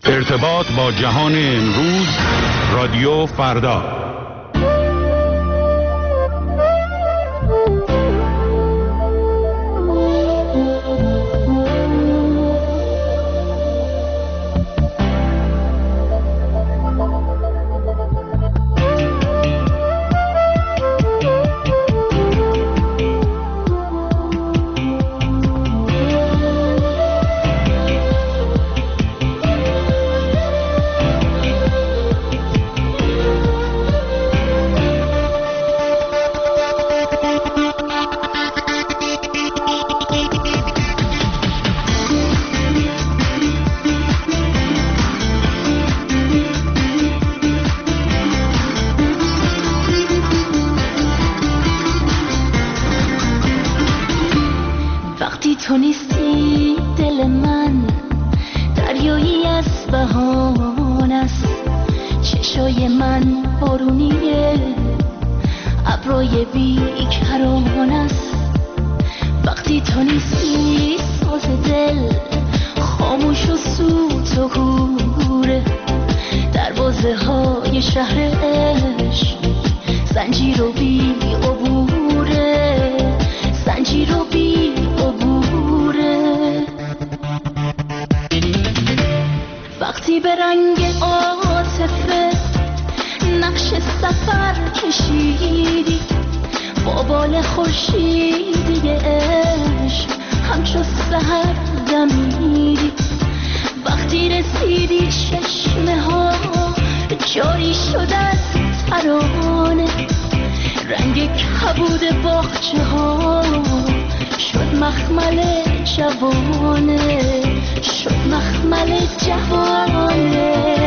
ارتباط با جهان امروز، رادیو فردا. تو نیستی دل من دریایی از بهانه است، چشای من بارونیه، ابرای بیکران است. وقتی تو نیستی ساز دل خاموش و سوت و کوره، دروازه های شهر عشق زنجیر و بی عبوره، زنجیر و بی عبوره. وقتی به رنگ عاطفه نقش سفر کشیدی، با بال خورشیدی عشق همچو سحر دمیدی. وقتی رسیدی چشمه ها جاری شد از ترانه، رنگ کبود باغچه ها شد مخمل جوانه، شد مخمل جوانه.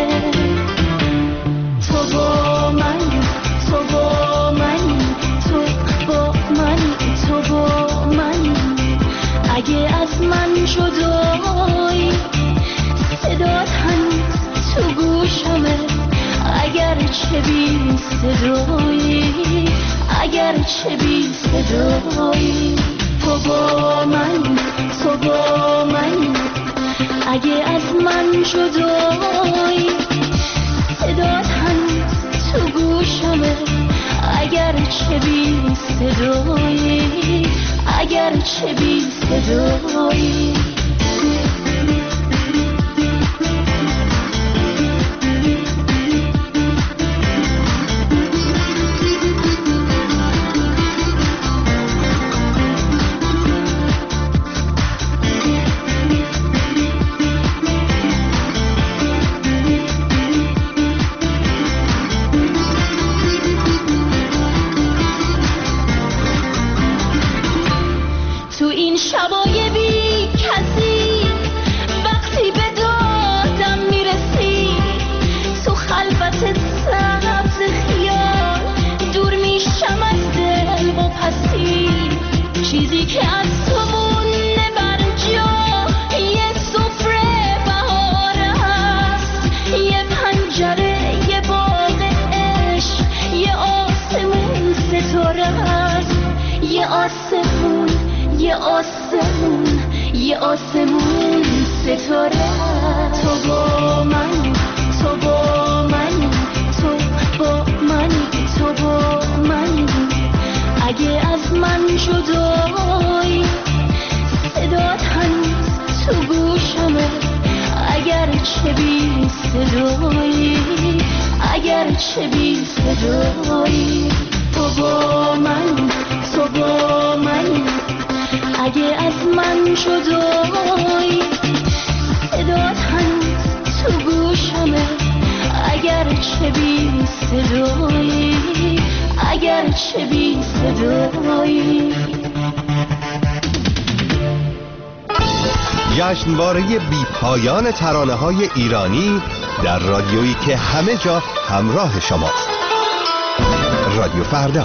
تو با من، تو با من، تو با من، تو با من. اگه از من جدایی صدات هنوز تو گوشمه، اگر چه بی صدایی، اگر چه بی صدایی. تو با من، تو با من. اگه از من جدایی صدات هنوز تو گوشمه، اگر چه بی صدایی، اگر چه بی صدایی. شبای بی کسی وقتی به دادم میرسی، تو خلوت سبز خیال دور میشم از دل و پسی. چیزی که از تو مونده بر جا یه سفره بهار هست، یه پنجره، یه باغ عشق، یه آسمون ستاره هست، یه آسمون، یه آسمون، یه آسمون ستاره. تو با من، تو با من، تو با من، تو با من. اگه از من جدایی صدات هنوز تو گوشمه، اگر چه بی صدایی، اگر چه بی صدایی. تو با من، تو با من. اگه از من جدایی صدات هنوز تو گوشمه، اگر چه بی صدایی، اگر چه بی صدایی. جشنواره بی پایان ترانه‌های ایرانی در رادیویی که همه جا همراه شماست. رادیو فردا.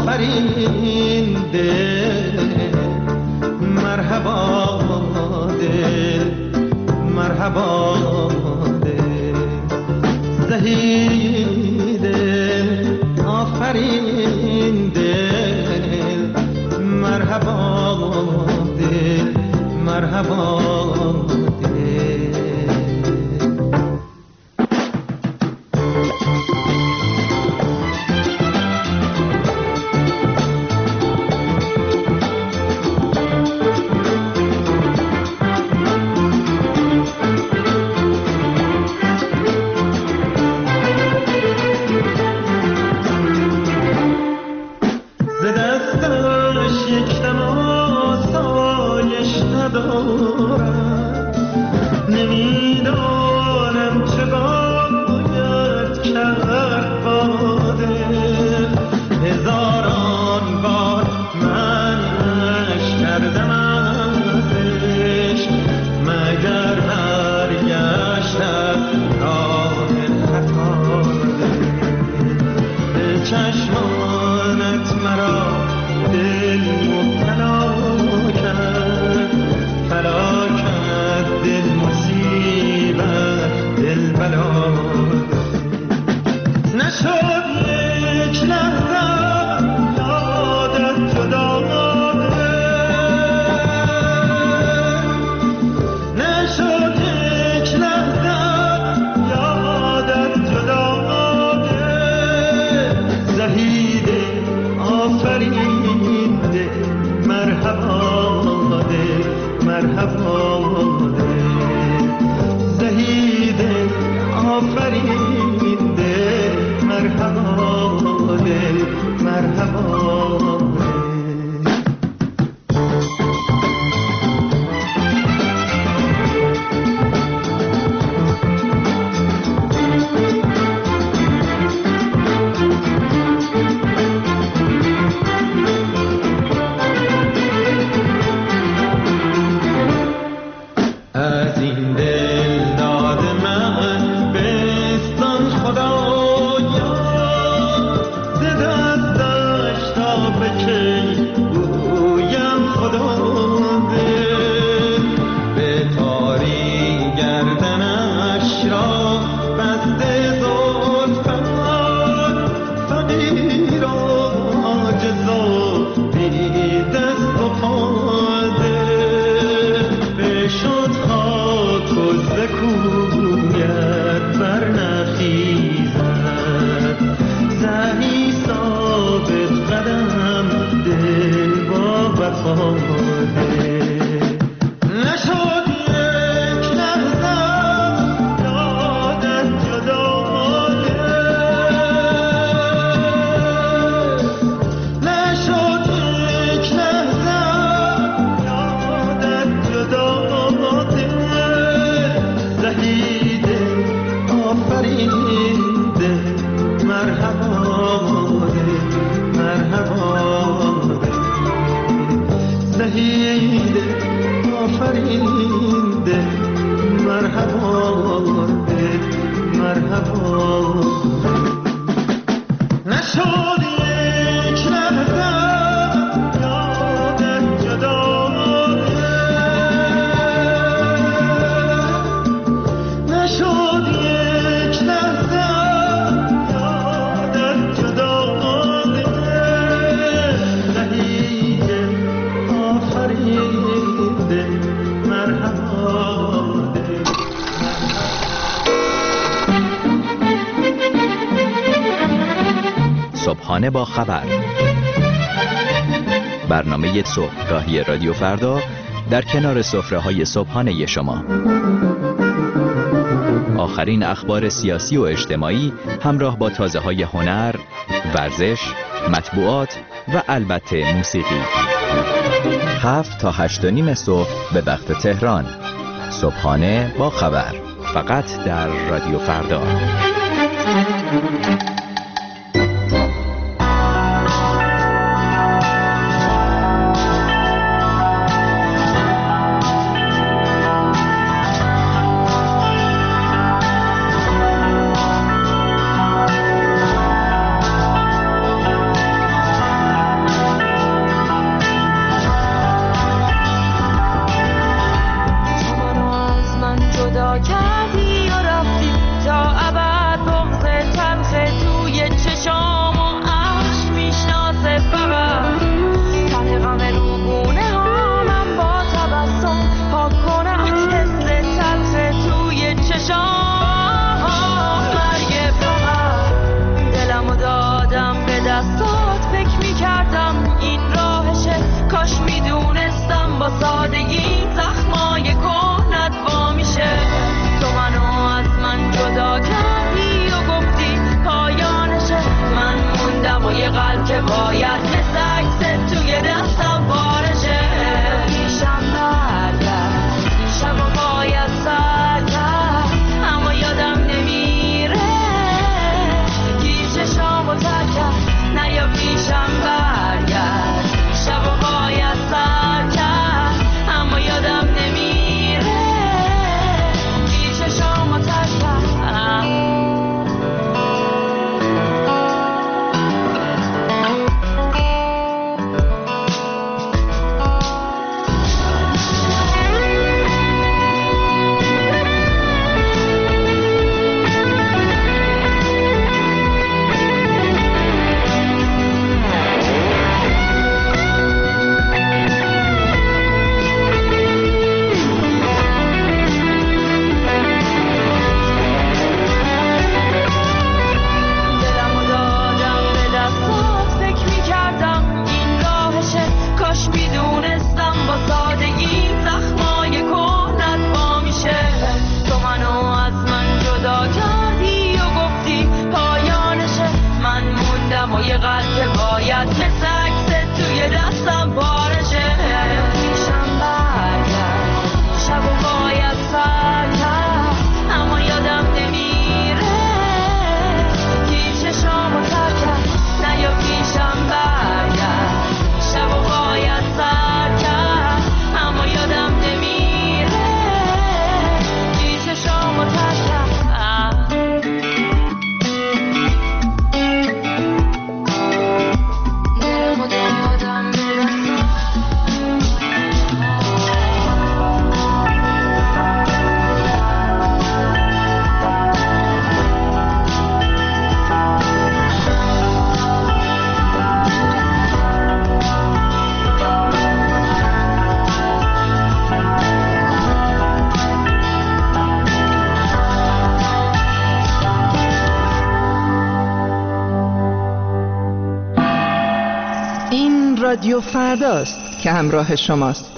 آفرینده مرحبا دل مرحبا دل زهیده آفرین دل مرحبا دل مرحبا صبحانه با خبر، برنامه صبحگاهی رادیو فردا در کنار سفره‌های صبحانه شما. آخرین اخبار سیاسی و اجتماعی همراه با تازه‌های هنر، ورزش، مطبوعات و البته موسیقی. 7 تا 8:30 صبح به وقت تهران. صبحانه با خبر، فقط در رادیو فردا. چقدر که باید مثل عکست توی دستم پارشه پیشم برگرد شب و باید سر کرد اما یادم نمیره که چشامو تر کرد نه یا پیشم برگرد شب و باید سر کرد اما یادم نمیره که چشامو تر کرد رادیو فرداست که همراه شماست.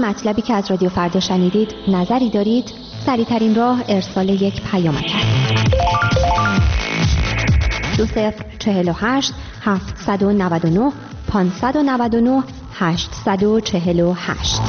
مطلبی که از رادیو فردا شنیدید نظری دارید؟ سریع‌ترین راه ارسال یک پیامک است. 2048 799 599 848.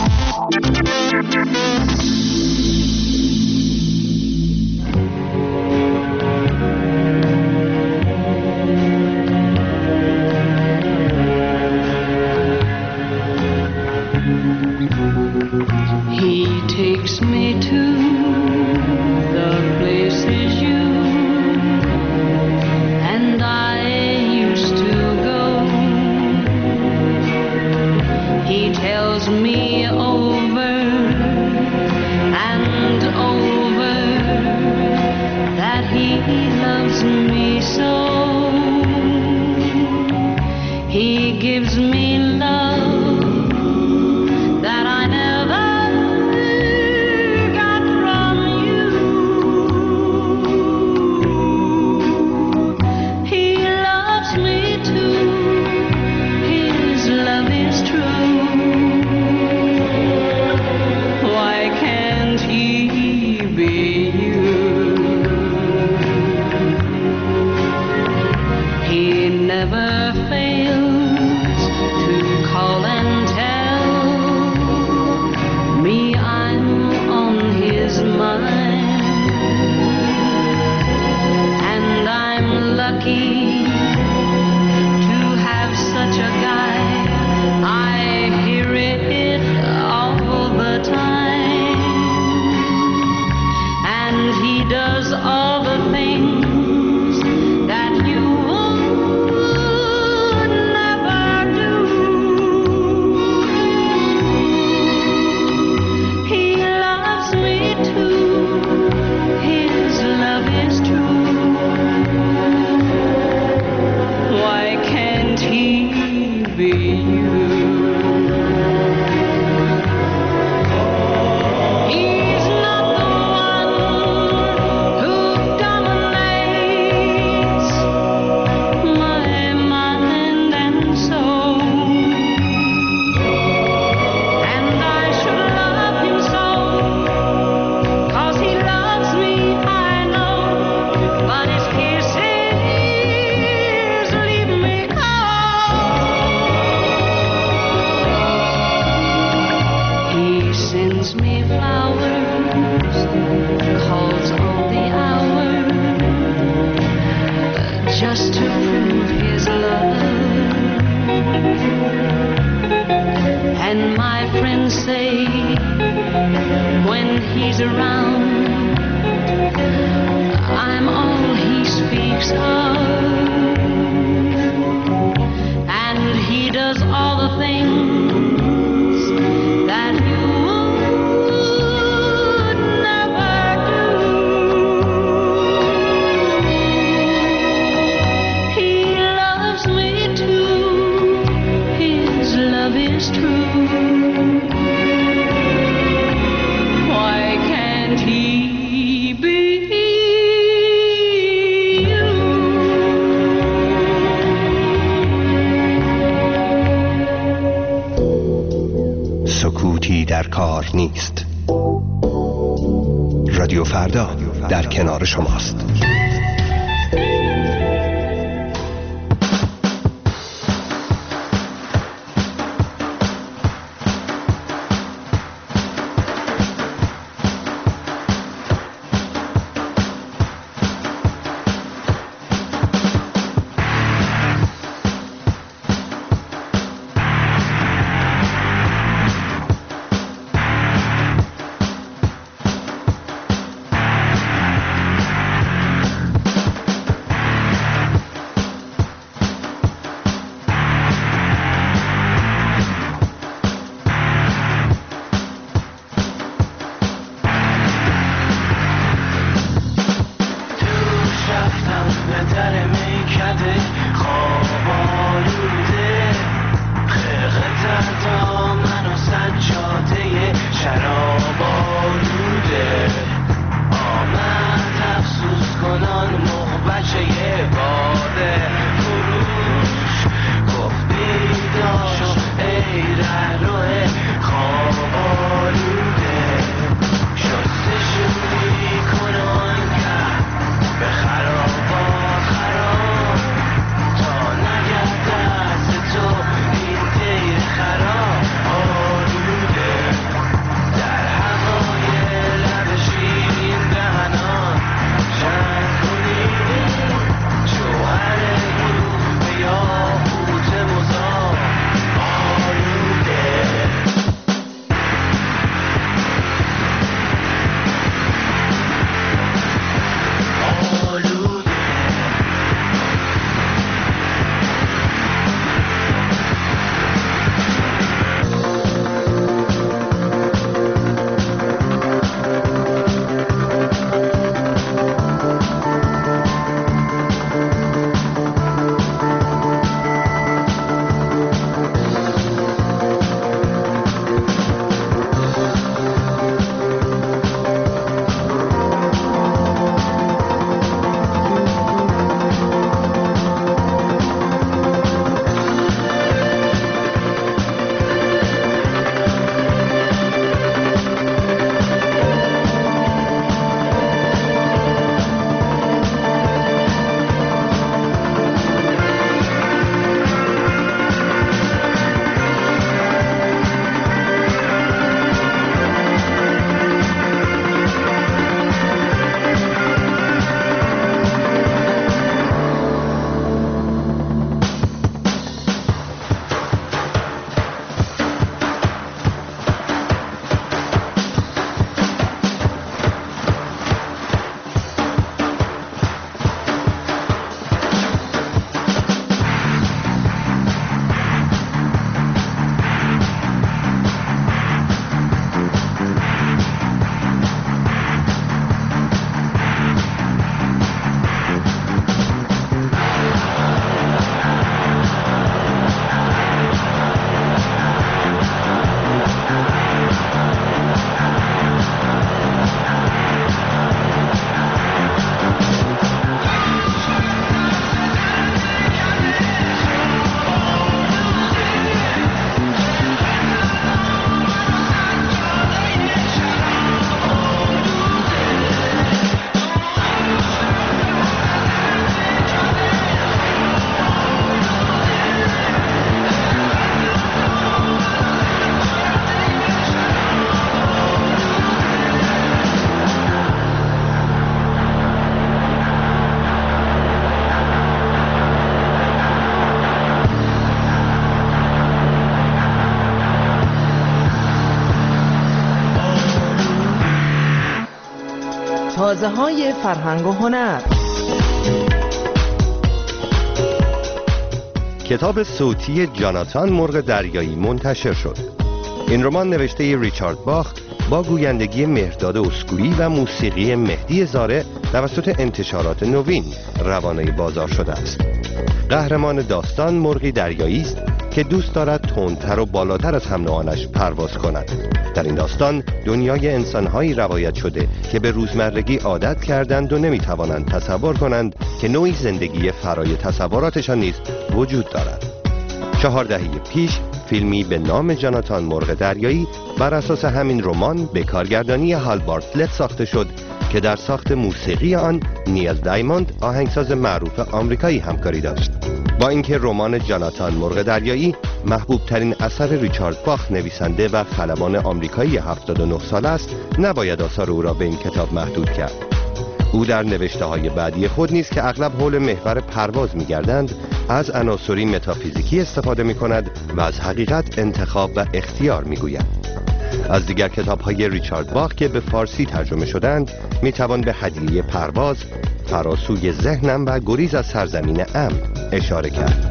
سکوتی در کار نیست. رادیو فردا در کنار شماست. تازه‌های فرهنگ و هنر. کتاب صوتی جاناتان مرغ دریایی منتشر شد. این رمان نوشته ریچارد باخ با گویندگی مهرداد اسکویی و موسیقی مهدی زاره توسط انتشارات نوین روانه بازار شده است. قهرمان داستان مرغی دریایی است که دوست دارد تندتر و بالاتر از هم نوعانش پرواز کند. در این داستان دنیای انسان‌هایی روایت شده که به روزمرگی عادت کردند و نمی‌توانند تصور کنند که نوعی زندگی فرای تصوراتشان نیز وجود دارد. 4 دهه پیش فیلمی به نام جاناتان مرغ دریایی بر اساس همین رمان به کارگردانی هال بارتلت ساخته شد که در ساخت موسیقی آن نیل دایموند آهنگساز معروف آمریکایی همکاری داشت. با اینکه رمان جاناتان مرغ دریایی محبوب ترین اثر ریچارد باخ نویسنده و خلبان آمریکایی 79 ساله است، نباید آثار او را به این کتاب محدود کرد. او در نوشته‌های بعدی خود نیز که اغلب حول محور پرواز می‌گردند، از عناصری متافیزیکی استفاده می‌کند و از حقیقت، انتخاب و اختیار می‌گوید. از دیگر کتاب‌های ریچارد باخ که به فارسی ترجمه شدند می‌توان به هدیه پرواز، فراسوی ذهنم و گریز از سرزمین امن اشاره کرد.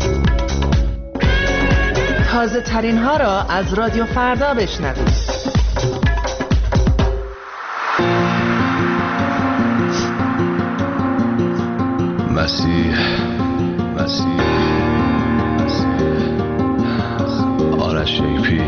تازه ترین ها را از رادیو فردا بشنوید. مسیح آرش شیپی.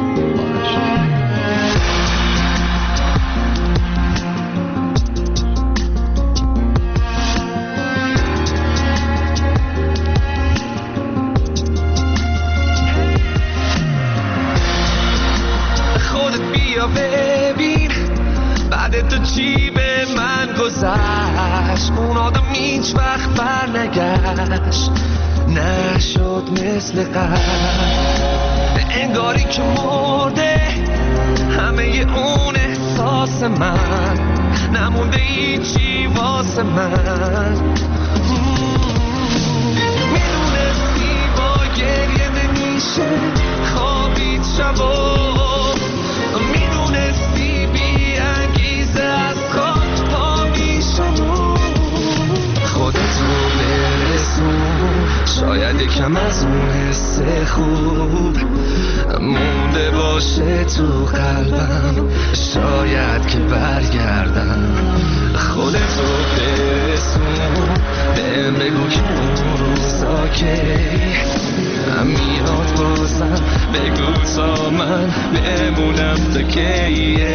خودت بیا ببین بعد تو چی به من گذشت. اون آدم هیچ وقت بر نگشت، نشد مثل قبل، انگاری که مرده همه اون احساس من، نمونده هیچی واسه من. میدونستی با گریه نمیشه خوابید شبا، میدونستی بی انگیزه از خاک پا میشم. خودتو برسون، شاید یکم از اون حس خوب مونده باشه تو قلبم، شاید که برگردم. خودتو برسون، بهم بگو که اون روزا که میاد بازم، بگو تا من بمونم تا که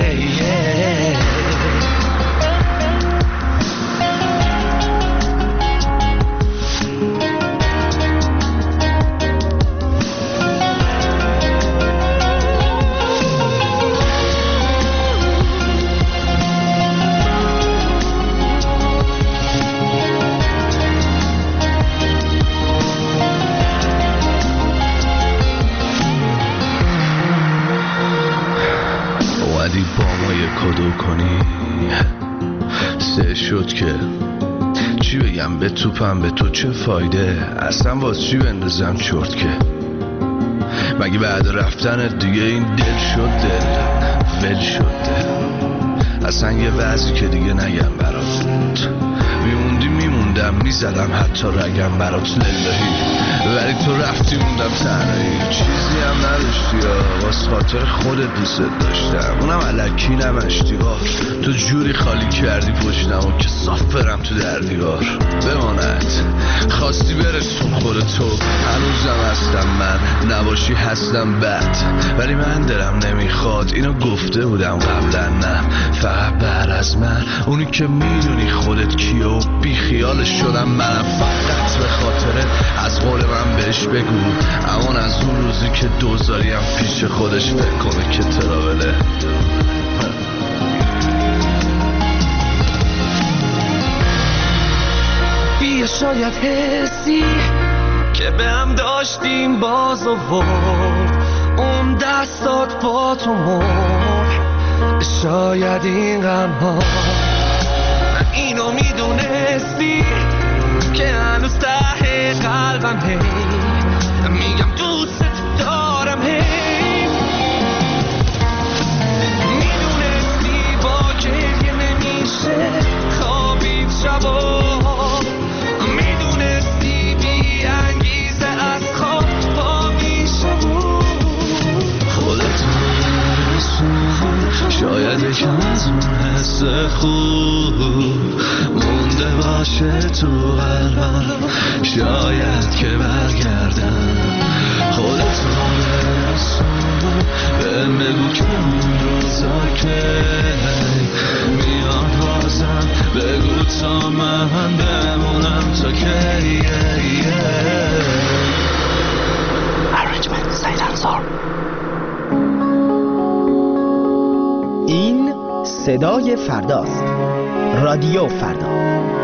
کدو کنی سه شد که چی بگم به توپم، به تو چه فایده، اصلا واسه چی بندازم چرت که مگه بعد رفتنت دیگه این دل شد دل ول شد دل. اصلا یه وضعی که دیگه نگم برات، میموندی میموندم میزدم حتی رگم برات للهی، ولی تو رفتی موندم تنهایی، چیزی هم نداشتی یا واسه خاطر خودت دوست داشتم، اونم الکی نمشتی ها، تو جوری خالی کردی پشتم و که صاف برم تو در دیوار بماند. خواستی برسون خودتو، هنوزم هستم من، نباشی هستم بد، ولی من دلم نمیخواد، اینو گفته بودم قبلا، نه فقط بعد از من اونی که میدونی خودت کیه و بی خیالش شدم منم، فقط به خاطر از قول من بهش بگو امان از اون روزی که دوزاریم پیش خودش فکر کنه که تراوله. بیا شاید حسی که به هم داشتیم باز آورد، اون دستات با تو مرد، شاید این غم‌ها اینو میدونستی که هنوز ته قلبم هی میگم دوست دارم، هی میدونستی با گریه نمیشه یکم از اون حس خوب مونده باشه تو قلبم، شاید که برگردم. خودت برسون بهم بگو که اون روزا که میاد بازم، بگو تا من بمونم تا کی. Arrangement Silencer. این صدای فرداست. رادیو فردا.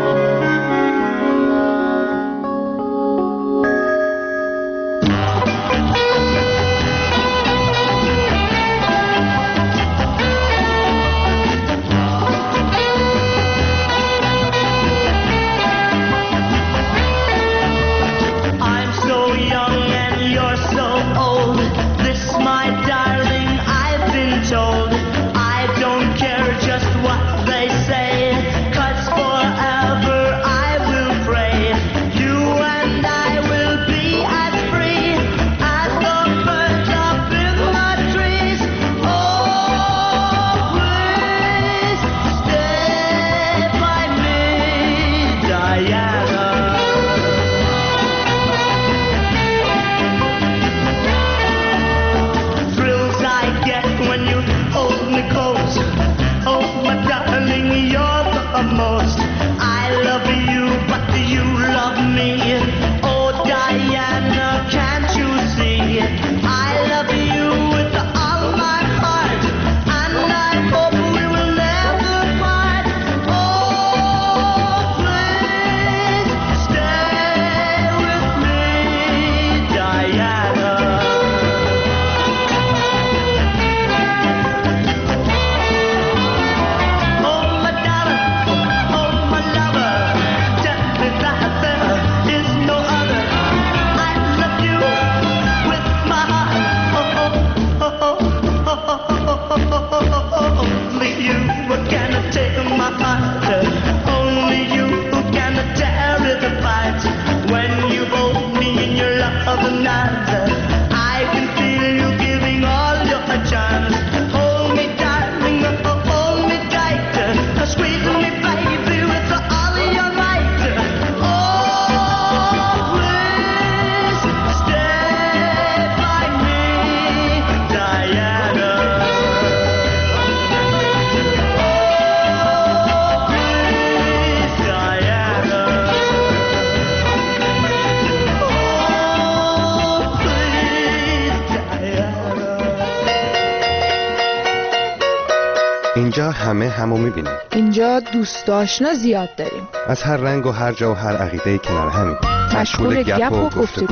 اینجا همه همو میبینیم. اینجا دوست آشنا زیاد داریم. از هر رنگ و هر جا و هر عقیده کنار همین. مشغول گپ و گفتگو.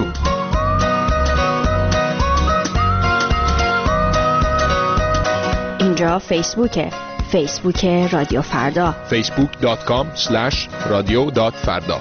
اینجا فیسبوکه. فیسبوک رادیو فردا. facebook.com/radio.farda.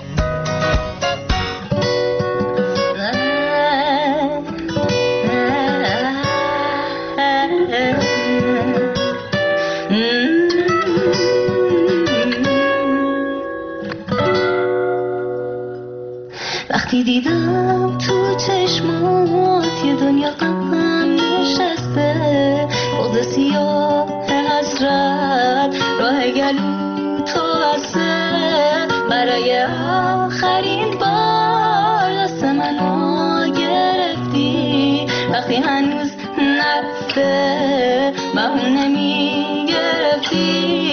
وقتی دیدم تو چشمات یه دنیا غم نشسته، بغض سیاه حسرت راه گلو تو بسته، برای آخرین بار دست منو گرفتی، وقتی هنوز نرفته بهونه میگرفتی.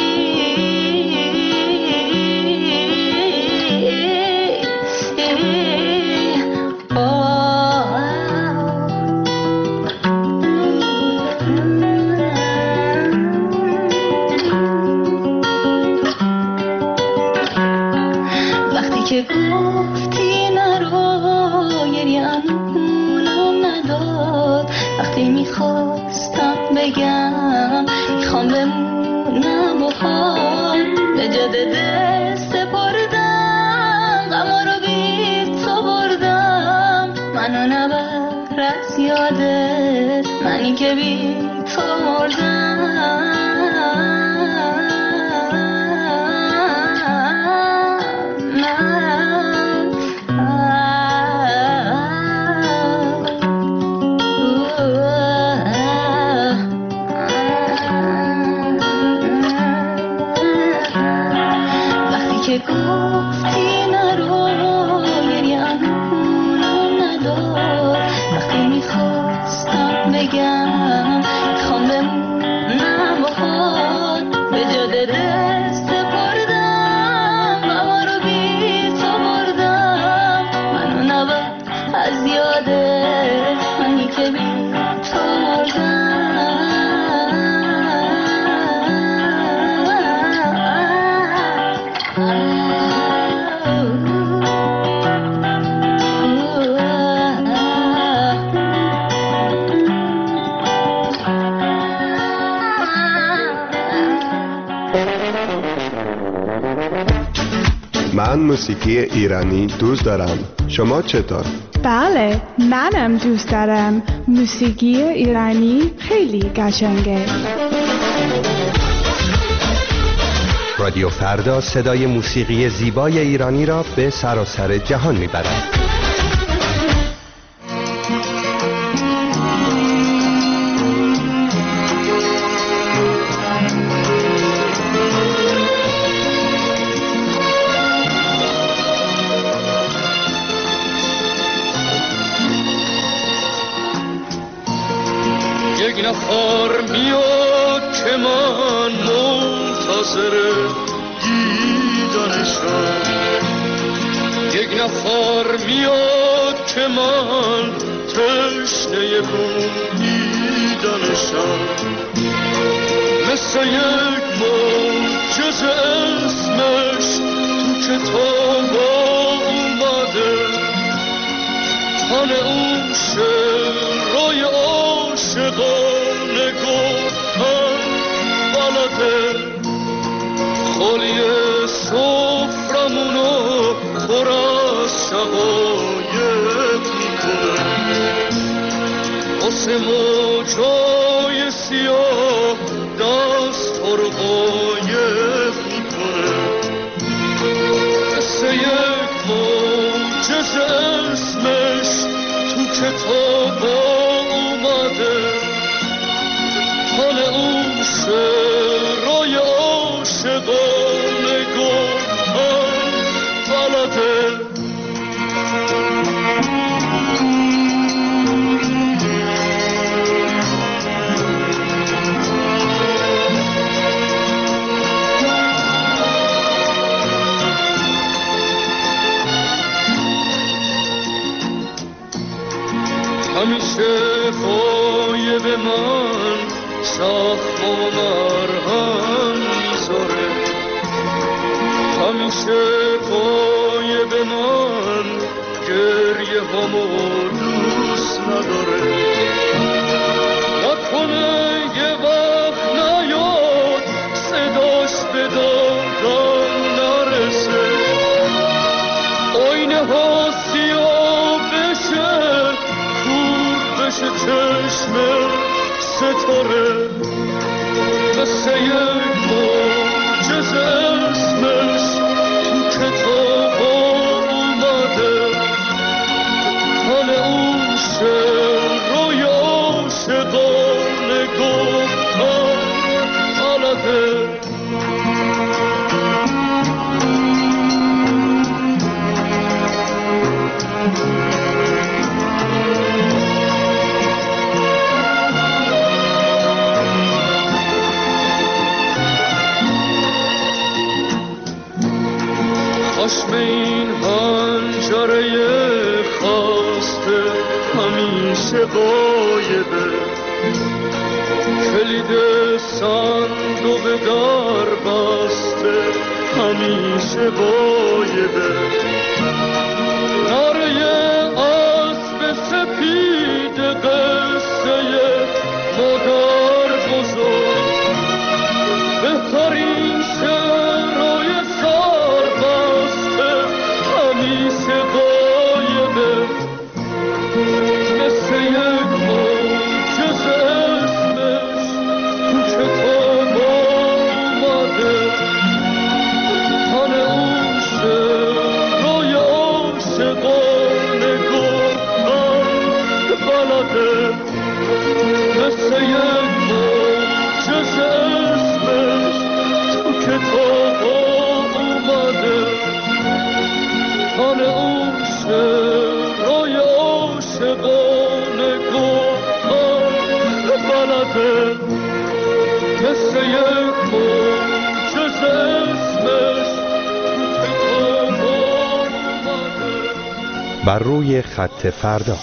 که گفتی نرو گریه‌مونم نداد، وقتی میخواستم بگم میخوام بمونم با حال، به جاده دست سپردم غما رو بی تو بردم، منو نبر از یادت منی که بی تو مردم. که گفتی نرو گریم کنم ندار وقتی میخواستم بگم میخوام بمونم بخواد به جاده دست بردم اما رو بی تو بردم منو نبرد از یاده منی که بی تو مردم من موسیقی ایرانی دوست دارم. شما چطور؟ بله، منم دوست دارم. موسیقی ایرانی خیلی قشنگه. رادیو فردا صدای موسیقی زیبای ایرانی را به سراسر جهان میبرد. یک نفر میاد که من منتظر دیدنشم یک نفر میاد که من تشنه بودیدنشم مثل یک معجزه اسمش تو کتاب اومده تن اون شعرهای عاشقانه گفتن بلده خالی سفرمونو پر از شقایق میکنه واسه موجای سیاه دست رو قایق میکنه مثل یک معجزه اسمش تو کتاب اومده حال اون شعرهای عاشقانه گفتن بلده همیشه غایب من زخم و مرهم میذاره همیشه غایب من گریه همو دوست نداره نکنه یه وقت نیاد صداش به دادم نرسه آینه ها سیاه بشه بشه چشم ستاره مثل یک معجزه اسمش تو کتاب اومده حال اون شعرهای عاشقانه گفتن بلده خشم این حنجره خواسته همیشه غایبه کلید صندوق در بسته همیشه غایبه نره اسب سپید قصه مادر بزرگ بهترین شعرهای سربسته همیشه غایبه مثل یک معجزه اسمش تو کتاب اومده تن اون شعرهای عاشقانه بر روی خط فردا.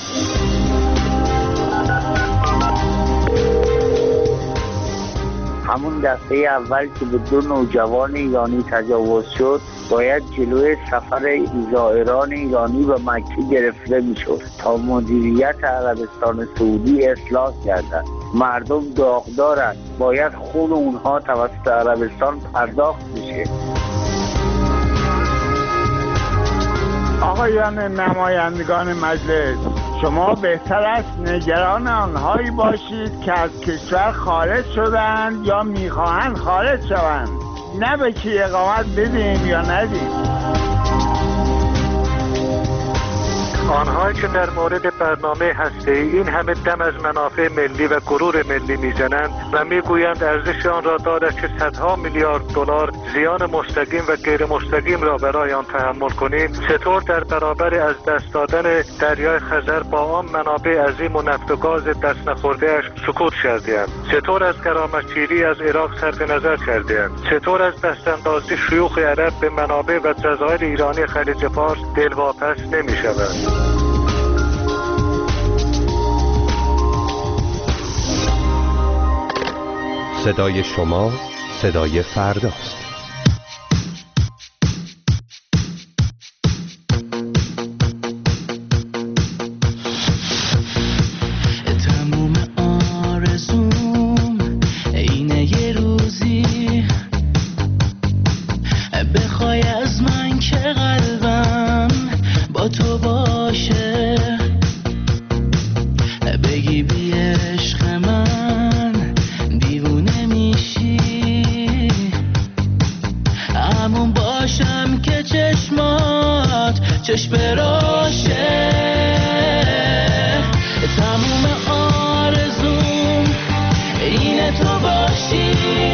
همون دفعه اول که به 2 نوجوان ایرانی تجاوز شد باید جلوی سفر زائران ایرانی به مکه گرفته میشد تا مدیریت عربستان سعودی اصلاح گردد. مردم داغدارند، باید خون اونها توسط عربستان پرداخت بشه. آقایان نمایندگان مجلس، شما بهتر است نگران آنهایی باشید که از کشور خارج شدند یا میخواهند خارج شوند، نه به کی اقامت بدیم یا ندیم. آنهایی که در مورد برنامه هسته‌ای این همه دم از منافع ملی و غرور ملی میزنند و میگویند ارزش آن را دارد که صدها میلیارد دلار زیان مستقیم و غیر مستقیم را برای آن تحمل کنیم، چطور در برابر از دست دادن دریای خزر با آن منابع عظیم و نفت و گاز دست نخورده‌اش سکوت کرده‌اند؟ چطور از کرامت‌جویی از عراق صرف نظر کرده‌اند؟ چطور از دستاندازی شیوخ عرب به منابع و جزایر ایرانی خلیج فارس دلواپس نمی‌شوند؟ صدای شما صدای فرداست. تموم آرزوم اینه یه روزی بخوای از من که قلبم با تو باشه، بگی بی عشق من دیوونه میشی، همون باشم که چشمات چشم راشه. تموم آرزوم اینه تو باشی،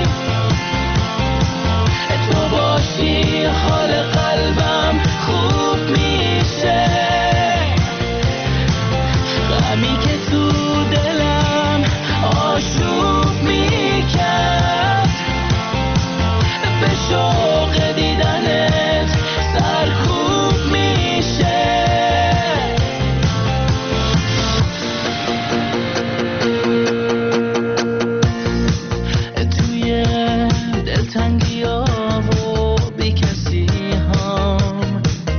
تو باشی حال قلبم خوب میشه، غمی که تو دلم آشوب میکرد، به شوق دیدنت سرکوب میشه. توی دلتنگی ها و بی کسی هم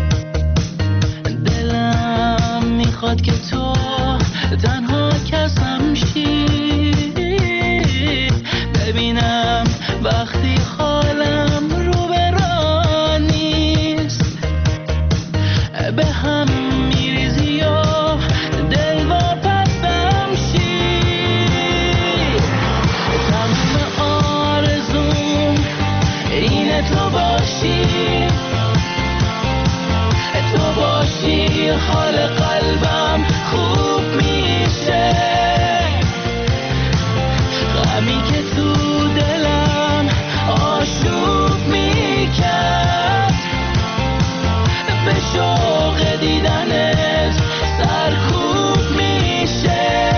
دلم میخواد که تو تنها کسم شی، ببینم وقتی حالم رو به راه نیست به هم میریزی یا دل واپسم شی. تمام آرزوم اینه تو باشی، تو باشی حال قلبم خوب میشه، غمی که تو دلم آشوب میکرد، به شوق دیدنت سرکوب میشه.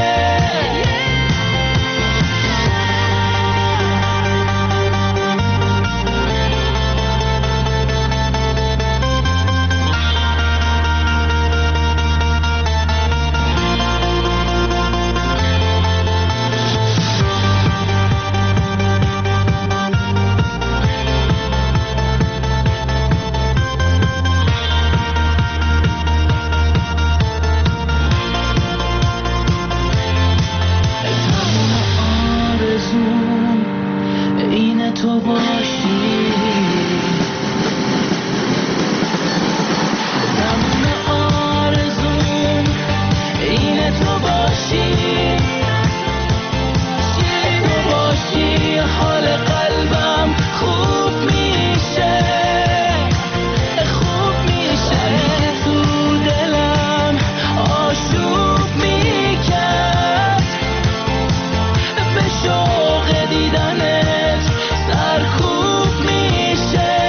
تو باشی، تمام آرزوم اینه تو باشی، تو باشی حال قلبم خوب میشه، خوب میشه، که تو دلم آشوب میکرد، به شوق دیدنت سرکوب میشه.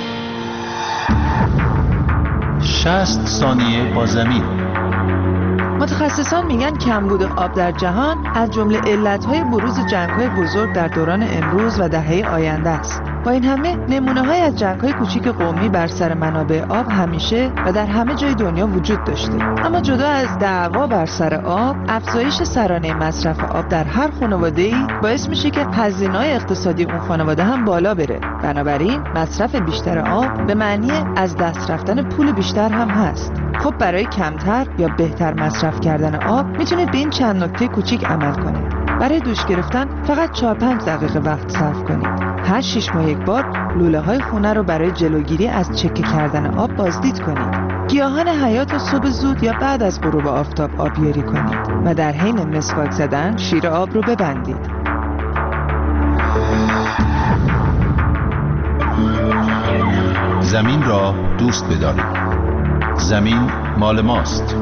60 ثانیه با زمین. متخصصان میگن کمبود آب در جهان از جمله علتهای بروز جنگ‌های بزرگ در دوران امروز و دهه آینده است. با این همه نمونه‌های از جنگ‌های کوچیک قومی بر سر منابع آب همیشه و در همه جای دنیا وجود داشته. اما جدا از دعوا بر سر آب، افزایش سرانه مصرف آب در هر خانواده‌ای باعث میشه که هزینه‌های اقتصادی اون خانواده هم بالا بره. بنابراین مصرف بیشتر آب به معنی از دست رفتن پول بیشتر هم هست. خب برای کمتر یا بهتر مصرف کردن آب میتونید به این چند نکته کوچیک عمل کنید. برای دوش گرفتن فقط 4-5 دقیقه وقت صرف کنید. هر 6 ماه یک بار لوله‌های خونه رو برای جلوگیری از چکه کردن آب بازدید کنید. گیاهان حیات رو صبح زود یا بعد از غروب آفتاب آبیاری کنید و در حین مسواک زدن شیر آب رو ببندید. زمین را دوست بدارید. زمین مال ماست.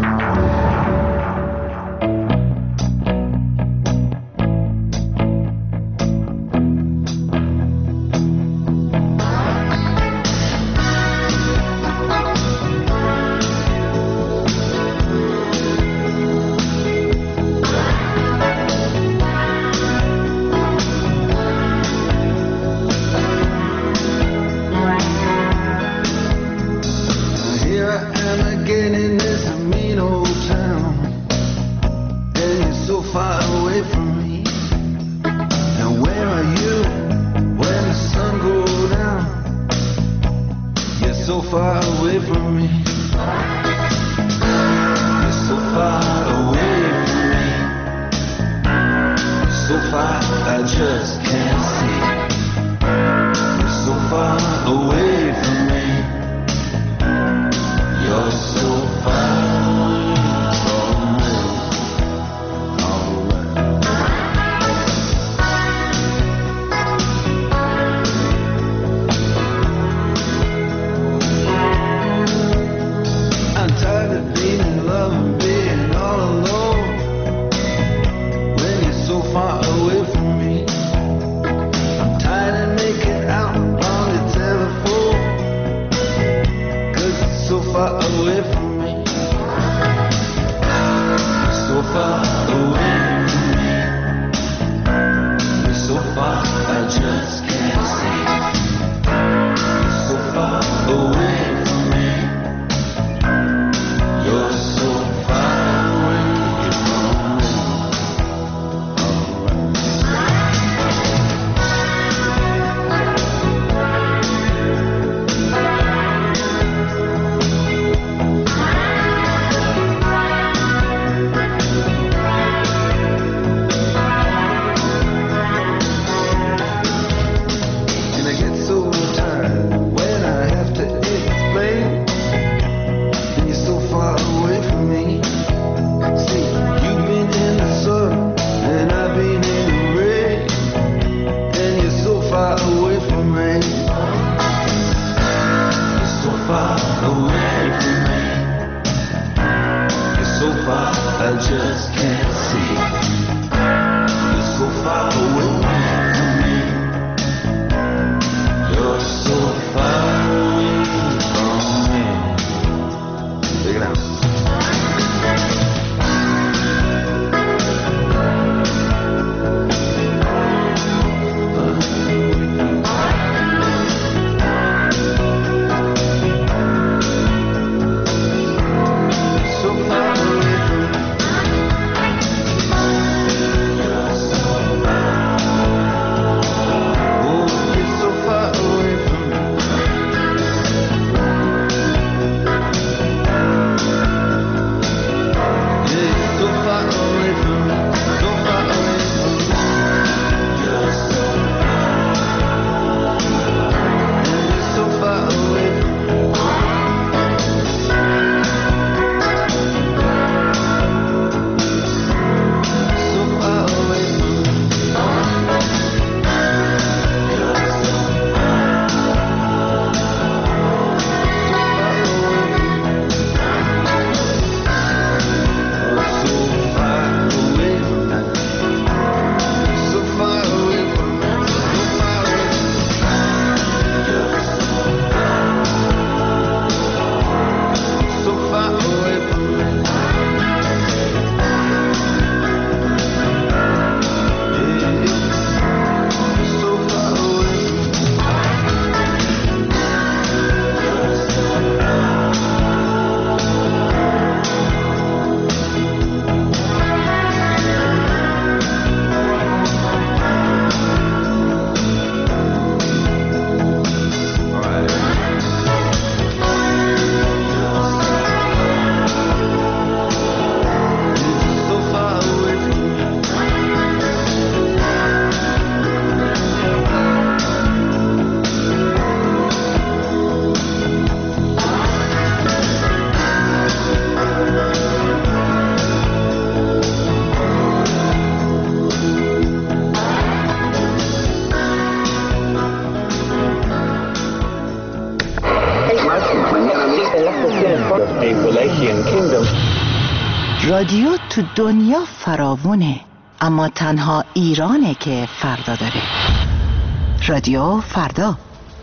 رادیو تو دنیا فراوونه، اما تنها ایرانه که فردا داره. رادیو فردا.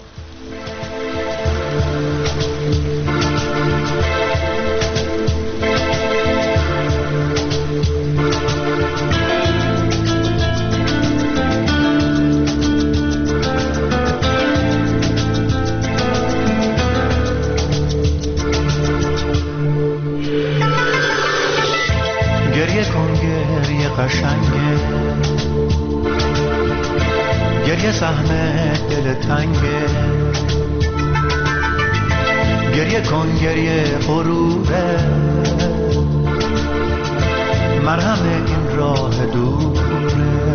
قشنگه گریه سهم دل تنگه، گریه کن گریه غروبه، مرهم این راه دوره،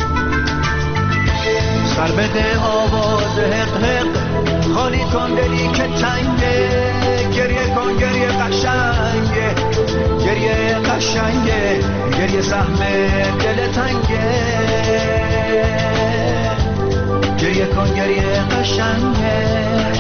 سر بده آواز حق حق، خالی کن دلی که تنگه، گریه کن گریه قشنگه، گریه قشنگه، گریه سهم دل تنگه، گریه کن گریه قشنگه.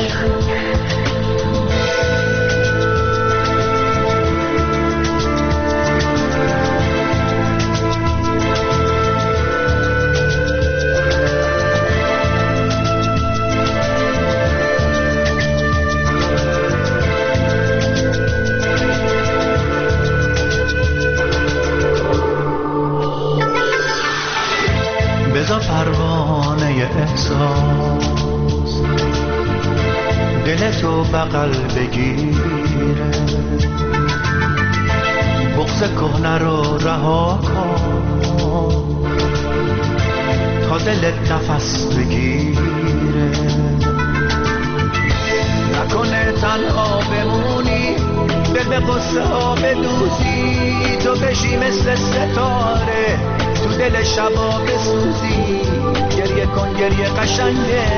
بذار پروانه احساس دل تو بغل بگیره، بغض کهنه رو رها کن تا دلت نفس بگیره، نکنه تنها بمونی، دل به قصه ها بدوزی، تو بشی مثل ستاره تو دل شبا بسوزی، گریه کن گریه قشنگه،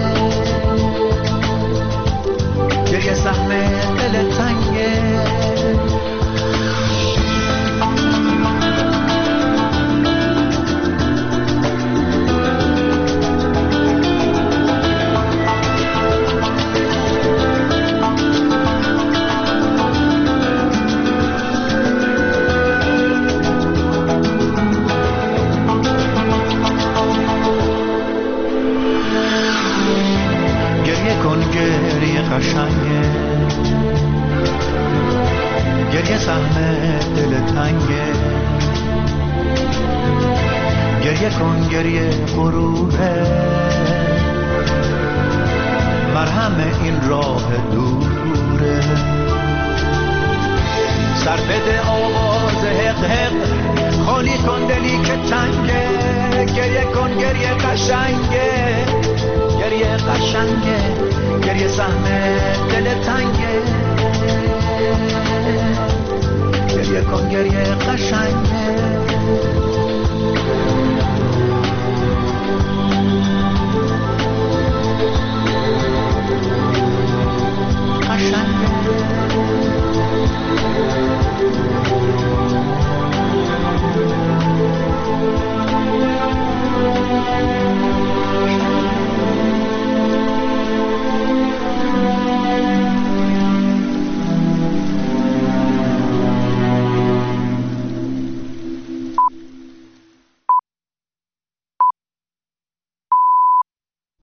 گریه سهم دل تنگه. قشنگه گریه سهم دل تنگه، گریه کن گریه غروره، مرهم این راه دوره، سر بده آواز حق حق، خالی کن دلی که تنگه، گریه کن گریه قشنگه، گریه قشنگه، گریه سهم دل تنگه، گریه کن گریه قشنگه.